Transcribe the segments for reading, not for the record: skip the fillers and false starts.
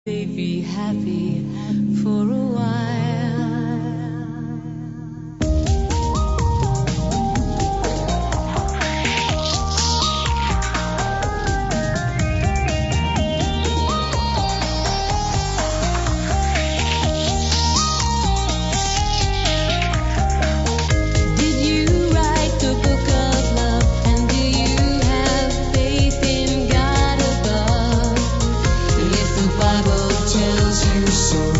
Be happy for a while. Did you write the book of love? And do you have faith in God above? If the Bible tells you so.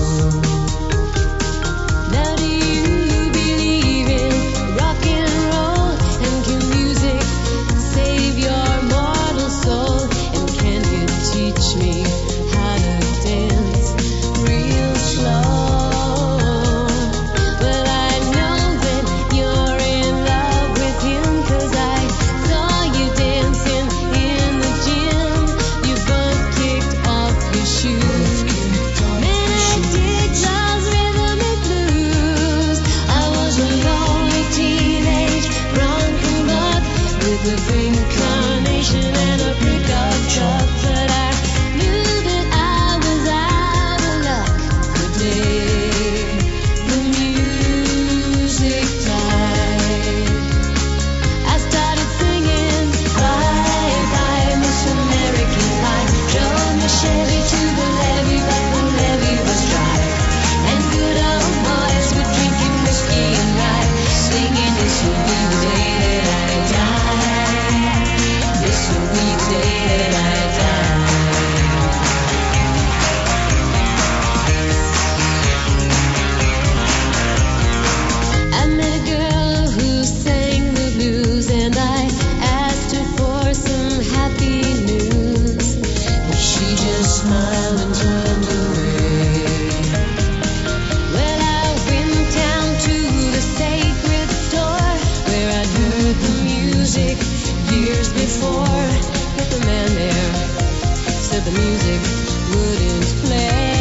Now do you believe in rock and roll? And can music save your mortal soul? And can you teach me how to dance real slow? Well, I know that you're in love with him, 'cause I saw you dancing in the gym. You both kicked off your shoes. Man, I dig those rhythm and blues. I was a lonely teenage drunken buck with a green carnation and a brick of truck, but I knew that I was out of luck the day the music died. I started singing bye bye Miss American Pie. Drove my Chevy to the levee, but the levee was dry. And good old boys were drinking whiskey and rye, singing this will be the day that I die. This will be the day that I die. I met a girl who sang the blues, and I asked her for some happy news, but she just smiled and turned away. Well, I went down to the sacred store where I'd heard the music years before, but the man there said the music wouldn't play.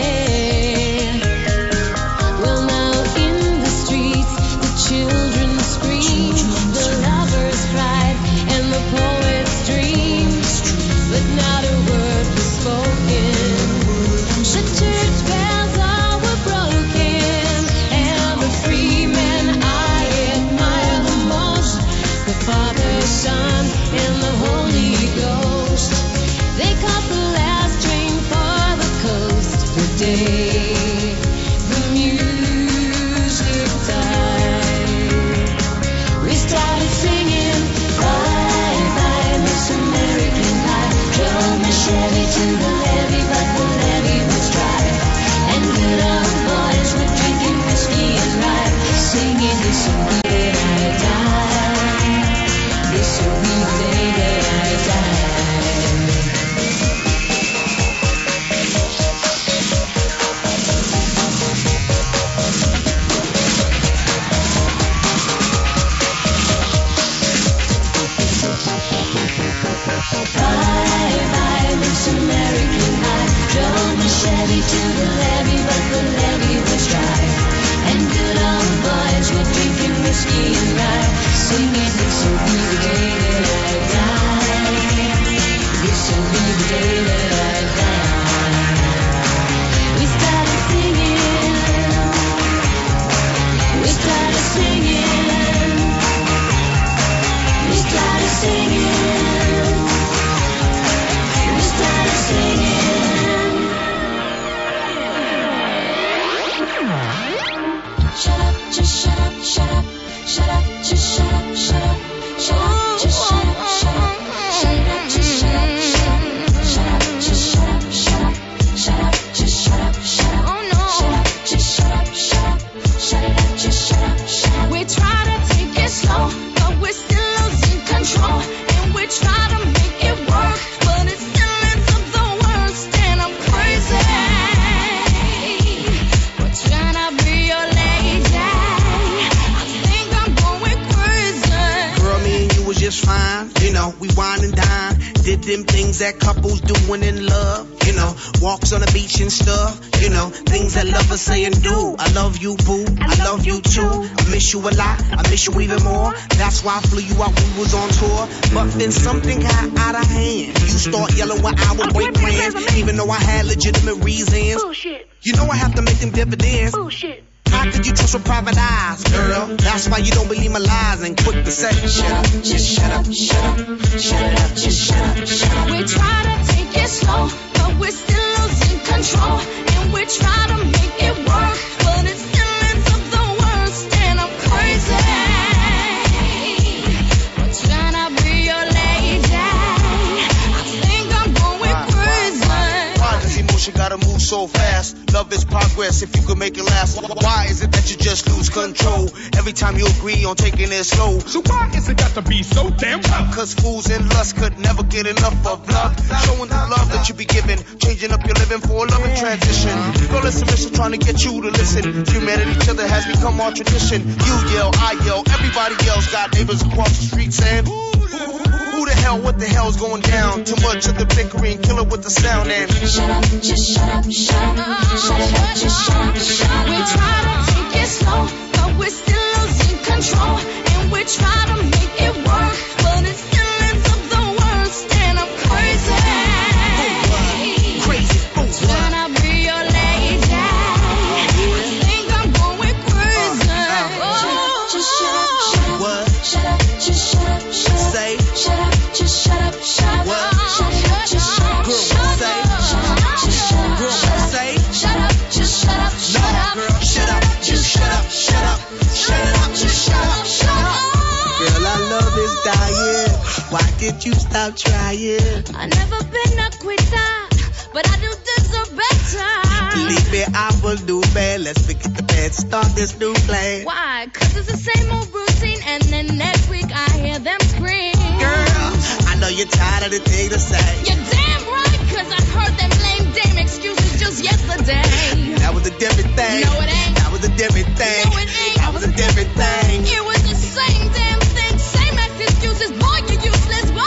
Well, now in the streets, the children scream, the lovers cried, and the poets dreamed, but not a word was spoken. The church bells all were broken, and the free men I admire the most, the Father, Son, and the Holy Ghost. They caught the last train for the coast the day the music died. We started singing bye bye Miss American Pie. Drove my Chevy to the levee, but the levee was dry. And good old boys were drinking whiskey and rye, singing this will be the day that I die. This will be the day that I die. Bye bye Miss American Pie. Drove my Chevy to the levee, but the levee was dry. And good old boys were drinking whiskey and rye, singing this will be the day that I die. This will be the day that I die. We started singing. We started singing. We started singing. We started singing. Shut up, just shut up, shut up, shut up, just shut up, shut up, shut up, just shut up, shut up, shut up, just shut up, shut up, shut up, just shut up, shut up, shut up, just shut up, shut up, shut up, just shut up, shut up, shut it up, just shut up, shut up. We try to take it slow, but we're still losing control, and we try to make it work, but it still ends up the worst, and I'm crazy. We're trying to be your lady. I think I'm going crazy. Girl, me and you was just fine. You know, we wine and dine. Did did them things that couples doing in love. You know, walks on the beach and stuff. You know, things that lovers say and do. I love you, boo. I love you too. I miss you a lot. I miss you even more. That's why I flew you out when we was on tour. But then something got out of hand. You start yelling when I would break plans, even though I had legitimate reasons. Bullshit. You know I have to make them dividends. Bullshit. How could you trust with private eyes, girl? That's why you don't believe my lies and quick to say, shut up, just shut up, shut up, shut it up, just shut up, shut up. We try to take it slow, but we're still losing control. And we try to make it work, but it still ends up the worst. And I'm crazy. We're trying to be your lady. I think I'm going crazy. Why does emotion gotta move so fast? Love is progress if you can make it last. Why is it that you just lose control every time you agree on taking it slow? So why is it got to be so damn tough? Cause fools in lust could never get enough of love. Showing the love that you be giving, changing up your living for a loving transition. Girl, it's submission trying to get you to listen. Humanity, each other has become our tradition. You yell, I yell, everybody else got neighbors across the street saying, who the hell, what the hell's going down? Too much of the bickering, killer with the sound and Shut up, just shut up, shut up, shut it up, just shut up, shut up. We try to take it slow, but we're still losing control. And we try to make it work, but it still ends up the worst. And I'm crazy. Crazy fools. Trying to be your lady. I think I'm going crazy. Just shut up, shut up. What? Shut up, just shut up, shut up. Say. Shut up, just shut up, shut up. What? Shut up, just shut up, Girl, shut up. say. Shut up, just shut up, Girl, shut up. say. Shut up, just shut up, shut No, up. girl, shut up, just shut up, shut up. Shut it up, just shut up, shut up. Girl, our love is dying. Why did you stop trying? I never been a quitter, but I do deserve better. Believe me, I will do bad. Let's forget the bad, start this new plan. Why? 'Cause it's the same old routine, and then next week I hear them scream. Girl, I know you're tired of the thing to say. You're damn right, 'cause I heard them lame dame excuses just yesterday. That was a different thing. No, it ain't. That was a different thing. No, it ain't. That was a different thing. It was the same damn thing, same ass excuses. Boy, you useless. Whoa!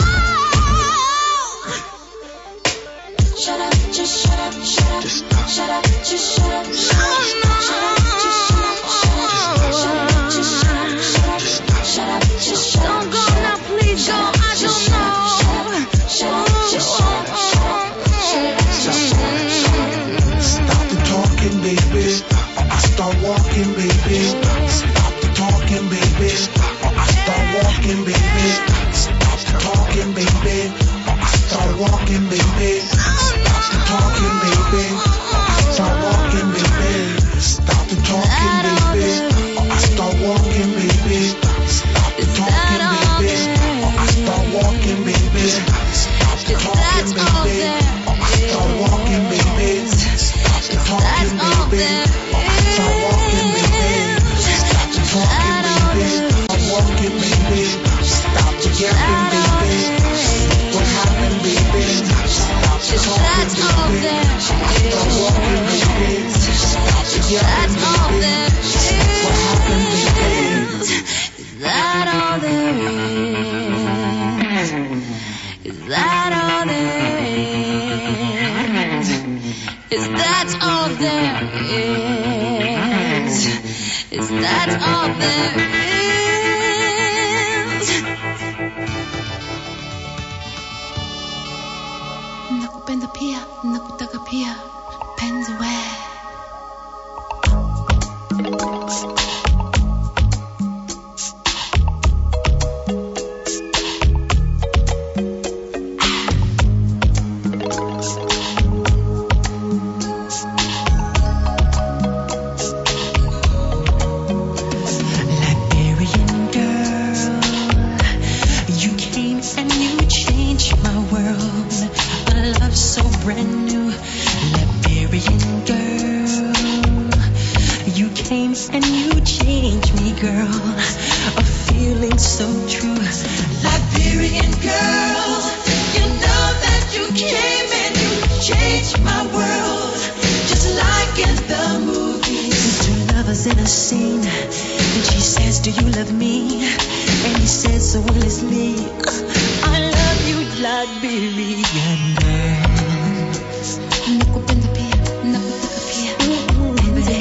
Shut up, just shut up, shut up. Just stop. Shut up, just shut up, shut up. Shut up, just shut up, shut up. Shut up, just shut up, shut up. Shut up, just shut up. Don't go now, please go. I don't know. Shut up, just shut up, shut up. Shut up, just shut up, shut up. Stop the talking, baby. Or I start walking, baby. Stop the talking, baby. Or I start walking, baby. Stop the talking, baby. Or I start walking, baby. Stop the talking, baby. Or I start walking, baby. Stop the talking, baby. Or I start walking, baby. Stop the talking, baby. Or I start walking, baby. Stop the talking, baby. Or I start walking, baby. Stop the talking, baby. Or I start walking, baby. Stop the talking, baby. I'm walking, baby. Stop the yapping, baby. What happened, baby? Stop the talking, baby. Stop walking, baby. Stop the yapping, baby. What happened, baby? Is that all there is? Is that all there is? Is that all there is? Is that all there is? Nakupenda pia, nakutaka pia, penzi we. Liberian girl, you came and you changed my world. A love so brand new. Liberian girl, you came and you changed me, girl. A feeling so true. Liberian girl, you know that you came and you changed my world. Just like in the movies. Two lovers in a scene. And she says, do you love me? And he says so endlessly, I love you, Liberian girl. Nakupenda pia, nakutaka pia, baby.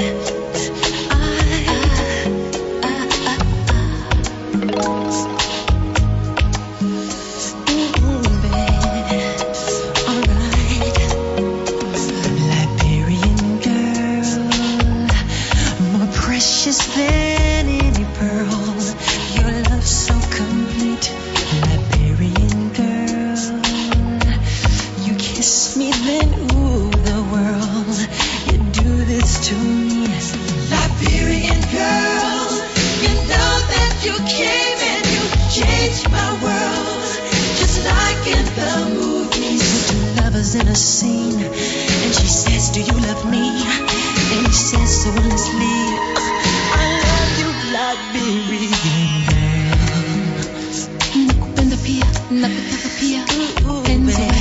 Precious than any pearl, your love so complete, Liberian girl. You kiss me, then ooh, the world. You do this to me, Liberian girl. You know that you came and you changed my world, just like in the movies. Two lovers in a scene, and she says, "Do you love me?" And he says so honestly, Liberian girl. Nakupenda pia, nakutaka pia, enzi.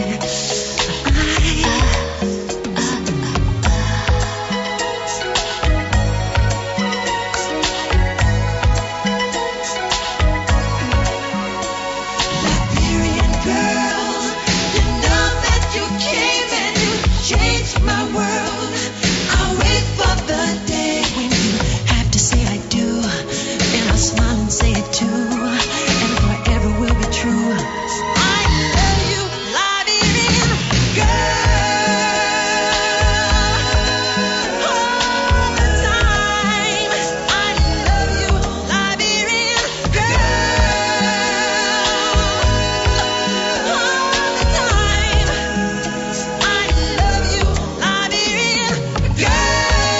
Liberian girl, you know that you came and you changed my world. I'll wait for the day when you have to say I do. I'll smile and say it too, and forever will be true. I love you, Liberian girl, all the time. I love you, Liberian girl, all the time. I love you, Liberian girl.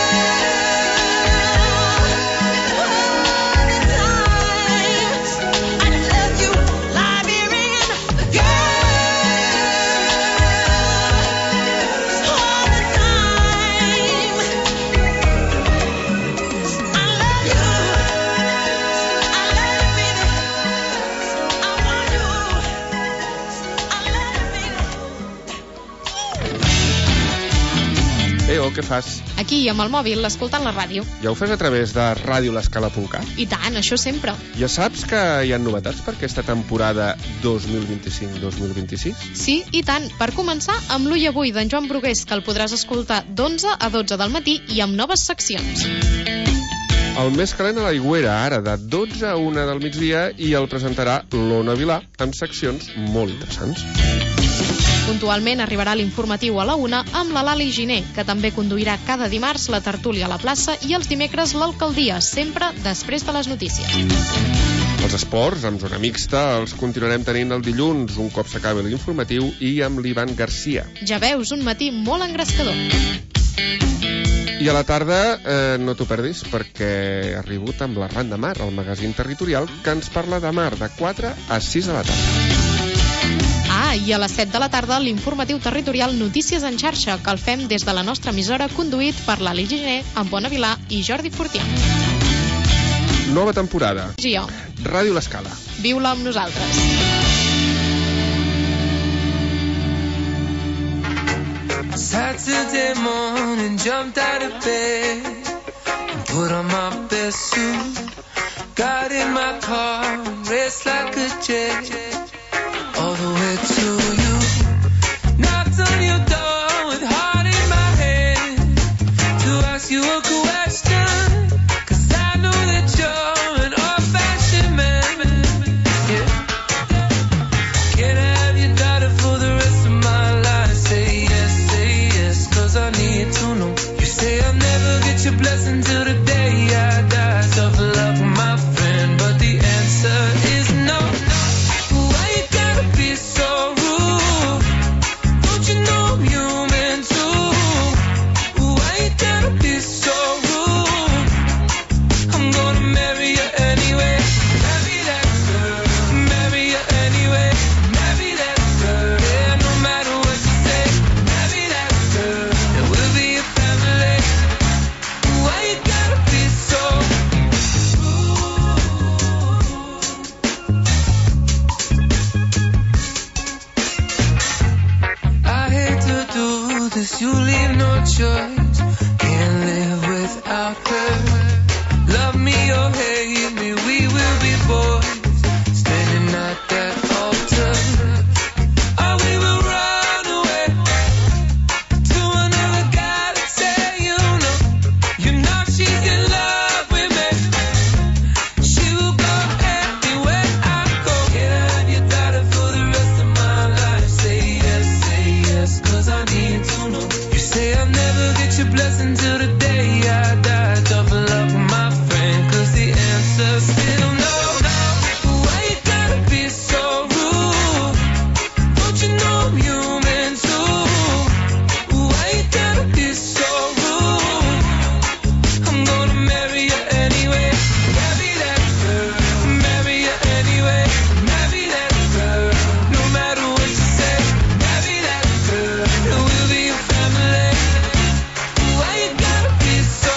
Què fas? Aquí, amb el mòbil, escoltant la ràdio. Ja ho fes a través de radiolescala.cat? I tant, això sempre. Ja saps que hi ha novetats per aquesta temporada 2025-2026? Sí, i tant. Per començar, amb l'Ull Avui d'en Joan Brugués, que el podràs escoltar d'11 a 12 del matí i amb noves seccions. El més calent a l'Aigüera, ara de 12 a 1 del migdia, i el presentarà l'Ona Vilà amb seccions molt interessants. Puntualment arribarà l'informatiu a la 1 amb la Lali Giner, que també conduirà cada dimarts la tertúlia a la plaça i els dimecres l'alcaldia, sempre després de les notícies. Els esports, amb zona mixta, els continuarem tenint el dilluns, un cop s'acabi l'informatiu, i amb l'Ivan Garcia. Ja veus, un matí molt engrescador. I a la tarda no t'ho perdis, perquè ha arribat amb l'Arran de Mar, el magazín territorial, que ens parla de mar de 4 a 6 de la tarda. I a les 7 de la tarda l'informatiu territorial Notícies en xarxa, que el fem des de la nostra emissora, conduït per l'Ali Giner, amb Bona Vilà i Jordi Fortià. Nova temporada. Jo. Ràdio L'Escala. Viu-la amb nosaltres. Saturday morning, jumped out of bed and put on my best suit. Got in my car, raced like a jet all the way to you. Knocked on your door with heart in my hand to ask you a question, 'cause I know that you're an old-fashioned man. Yeah. Can I have your daughter for the rest of my life? Say yes, 'cause I need to know. You say I'll never get your blessing till the day I die. Tough luck, my friend, but the answer is no. Why you gotta be so rude? Don't you know I'm human too? Why you gotta be so rude? I'm gonna marry you anyway. Marry that girl. Marry you anyway. Marry that girl. Yeah, no matter what you say. Marry that girl. And we'll be a family. Why you gotta be so I hate to do this, you leave no choice. Can't live without her. Love me or hate me, we will be boys, standing at that altar. get your blessing till the day I die. Tough luck, my friend, 'cause the answer's still no. Why you gotta be so rude? Don't you know I'm human too? Why you gotta be so rude? I'm gonna marry you anyway. Marry that girl. Marry you anyway. Marry that girl. No matter what you say. Marry that girl. And we'll be a family. Why you gotta be so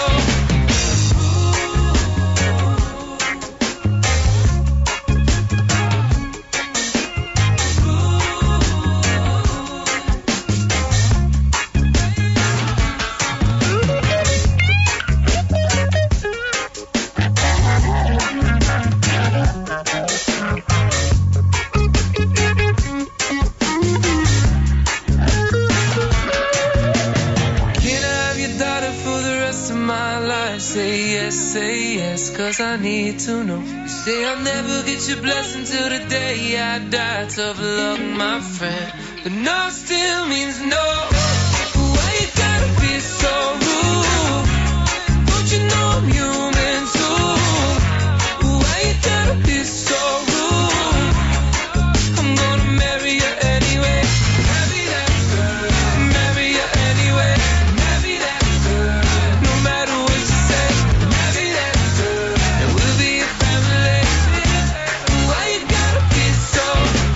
Can I have your daughter for the rest of my life? Say yes, 'cause I need to know. You say I'll never get your blessing till the day I die. Tough luck, my friend, but no still means no. Why you gotta be so rude? Don't you know I'm human too? Why you gotta be so rude? I'm gonna marry you anyway. Marry that girl. Marry you anyway. Marry that girl. No matter what you say. Marry that girl. And we'll be a family. Why you gotta be so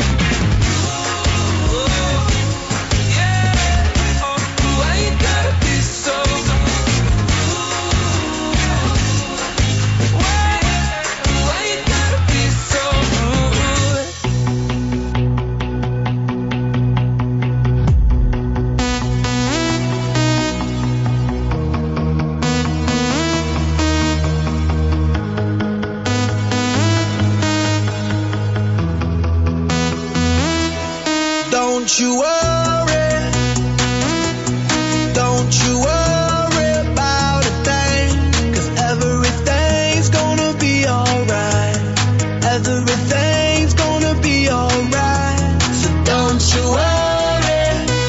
yeah. Oh, why you gotta be so why you gotta be so rude? Don't you worry. Don't you worry about a thing. 'Cause everything's gonna be alright. Everything's gonna be alright. So don't you worry.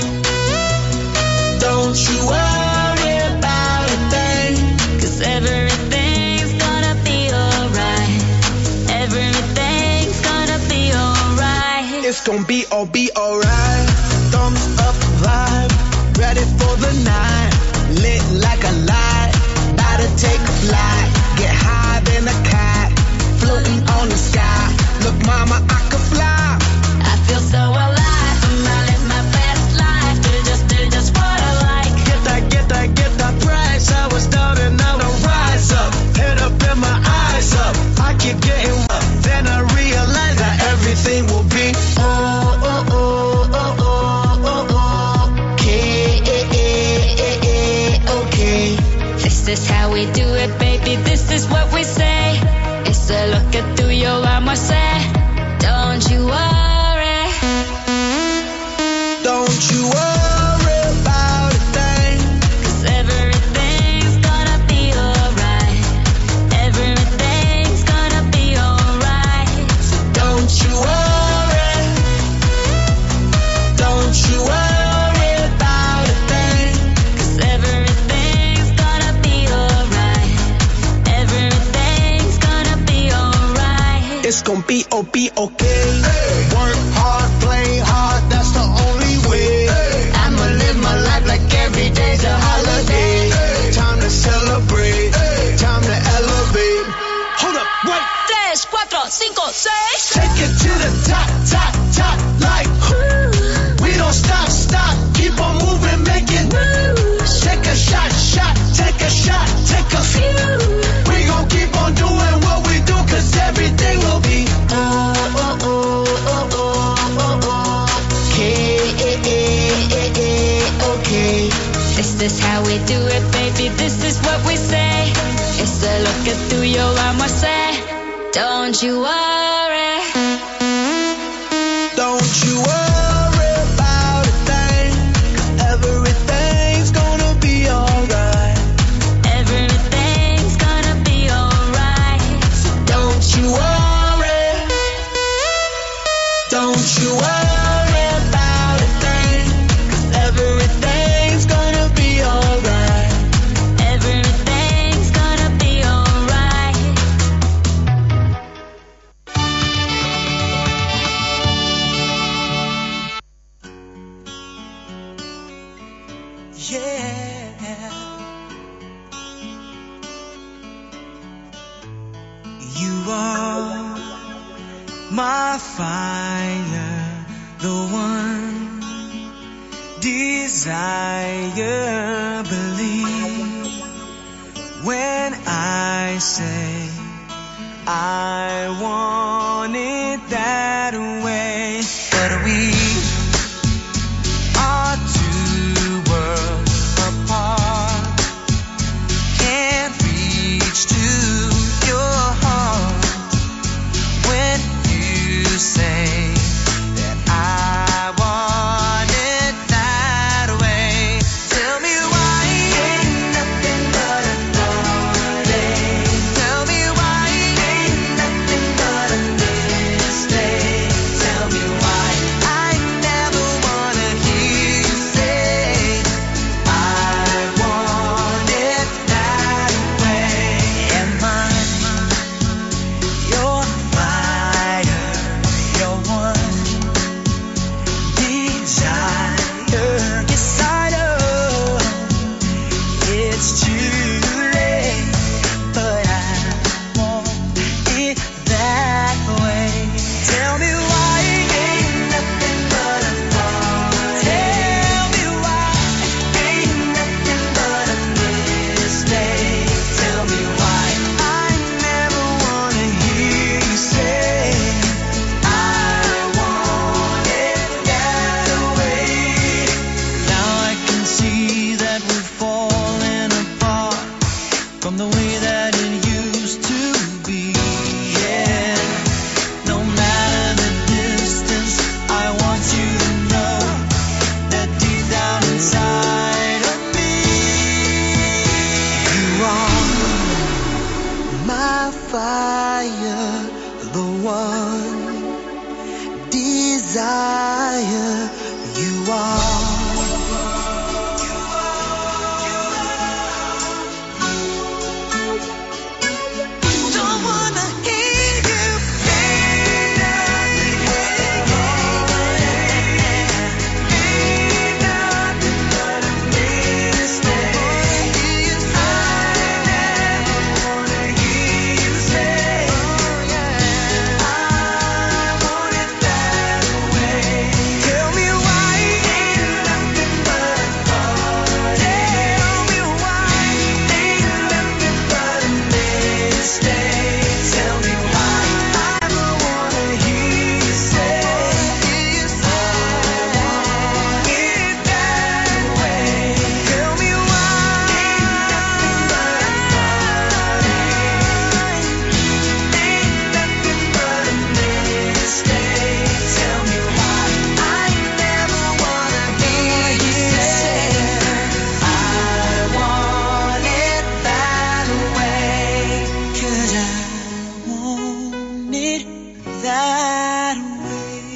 Don't you worry about a thing. 'Cause everything's gonna be alright. Everything's gonna be alright. It's gonna be alright. Thumbs up vibe. Ready for the night. Lit like a light. About to take a flight. Get high than a cat. Floating on the sky. Look, mama, I could fly. I feel so alive. I'm out in my best life. Do just what I like. Get that price. I was down and now I rise up. Head up and my eyes up. I keep getting up. Then I realize that everything will be okay. This is how we do it, baby. This is what we say. It's a look at through your armor, say. Don't you worry. Don't you worry about a thing. 'Cause everything's gonna be alright. Everything's gonna be alright. So don't you worry. Don't you worry about a thing. 'Cause everything's gonna be alright. Everything's gonna be alright. It's gonna be okay. Work hard, play hard, that's the only way. I'ma live my life like every day's a holiday. Time to celebrate, time to elevate. Hold up, wait. 3, 4, 5, 6. Take it to the top, like we don't stop, keep on moving, make it moves. Take a shot, take a shot, take a few. We gon' keep on doing what we do, 'cause everything will be okay. This is how we do it, baby. This is what we say. It's a look at through your armor, say. Don't you worry. Don't you worry about a thing. 'Cause everything's gonna be alright. Everything's gonna be alright. So don't you worry. Don't you worry about a thing. 'Cause everything's gonna be alright. yeah. You are my fire, the one desire. Believe when I say I want it that way. But we are two worlds apart, can't reach to your heart when you say that I want it that way. Tell me why ain't nothing but a heartache. Tell me why ain't nothing but a mistake. Tell me why I never wanna hear you say I want it that way. Am I your fire, your one desire? Yes, I know it's too late, but I want it that way. Tell me why ain't nothing but a heartache. Tell me why ain't nothing but a mistake. Tell me why I never wanna hear you say I want it that way. Now I can see that we're falling apart from the way that it used to be. Yeah, no matter the distance, I want you to know that deep down inside of me, you are my fire, the one desire. You are. Don't wanna hear you say nothing, nothing but a mistake. I never wanna hear you say I want it that way. Tell me why ain't nothing but a heartache. Tell me why ain't nothing but a mistake. Tell me why I never wanna hear you say I want it that way. Tell me why ain't nothing but a heartache. Ain't nothing but a mistake. Tell me why I never wanna hear you say I want it that way. 'Cause I want it that way.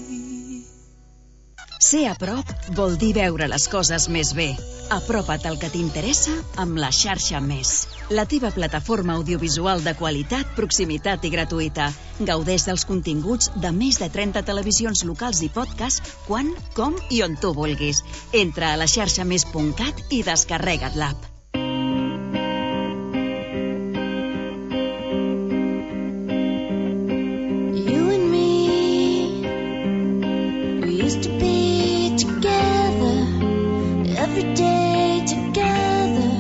Ser a prop vol dir veure les coses més bé. Apropa't al que t'interessa amb la xarxa Més. La teva plataforma audiovisual de qualitat, proximitat i gratuïta. Gaudeix dels continguts de més de 30 televisions locals i podcast quan, com i on tu vulguis. Entra a la xarxamés.cat i descarrega't l'app. You and me, we used to be together, every day together,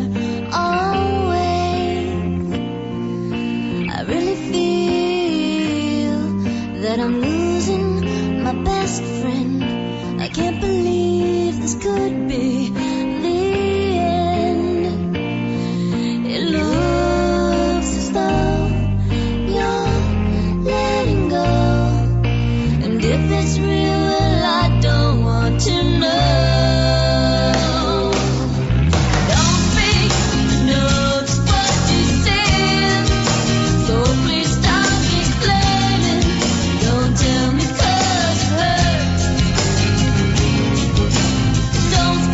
always. I really feel that I'm losing my best friend. I can't believe this could be the end. It looks as though you're letting go, and if it's real, well, I don't want to know. Don't think I know just what you said, so please stop explaining. Don't tell me 'cause it hurts. Don't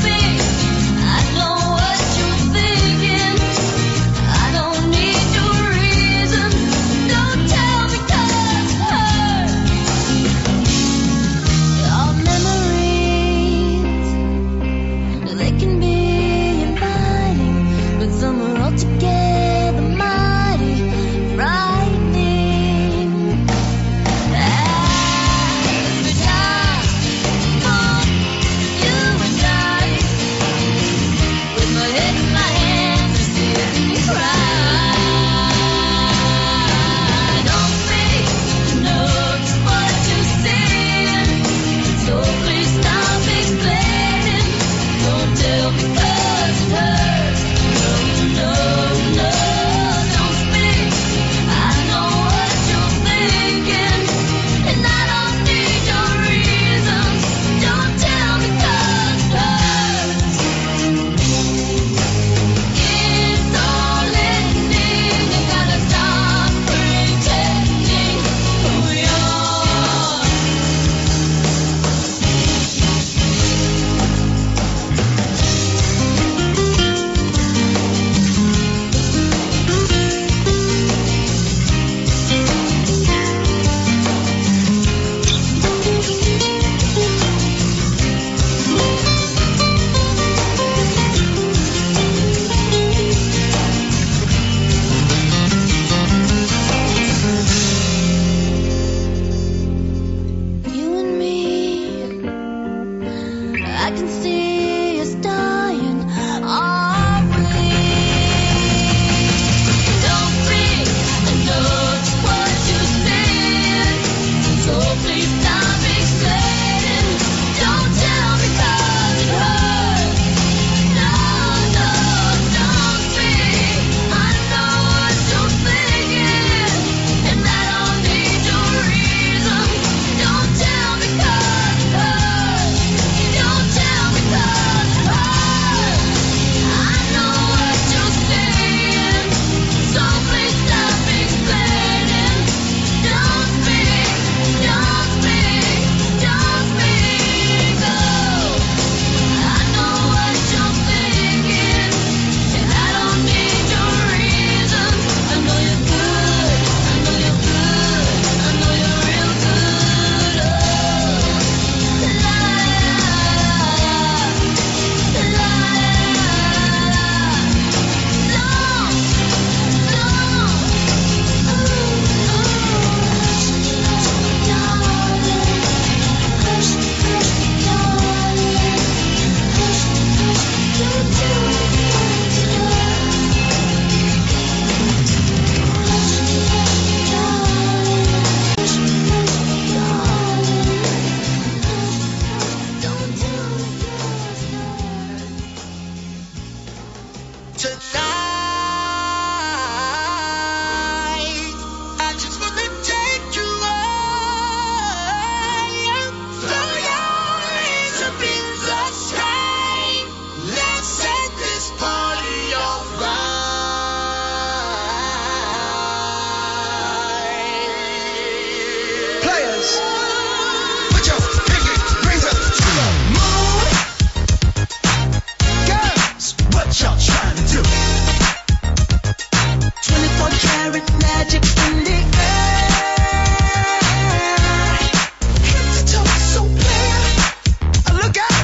tonight. I just wanna take you higher. Throw your hands up in the sky. Let's set this party on fire. Players, put your pinky rings up to the moon. Girls, what y'all trying to do? 24 karat magic in the air. Head to toe, so clear. Look out.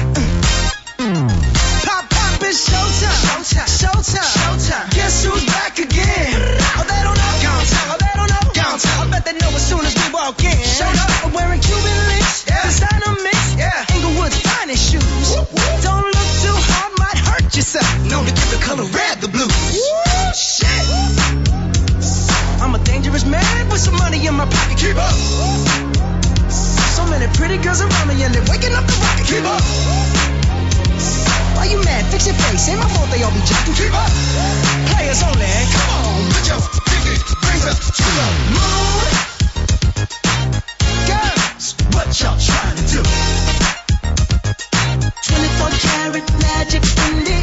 Pop, pop, it's showtime. Showtime. Showtime. Showtime. Guess who's back again? Oh, they don't know. Gone time. Oh, they don't know. Gone time. I bet they know as soon as we walk in. Showed up. I'm wearing Cuban links. Yeah. Designer mix. Yeah. Inglewood's finest shoes. Whoop, whoop. Don't look too hard, might hurt yourself. Known to give the color red the blues. Woo, shit. I'm a dangerous man with some money in my pocket. Keep up. So many pretty girls around me and they're waking up the rocket. Keep up. Why you mad? Fix your face. Ain't my fault they all be jacking. Keep up. Players only. Come on, put your pinky rings up to the moon. Girls, what y'all trying to do? 24 karat magic in the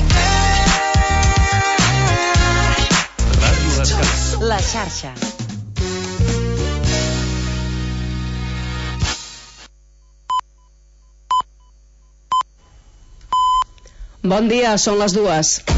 air. La xarxa. Bon dia, són les 2.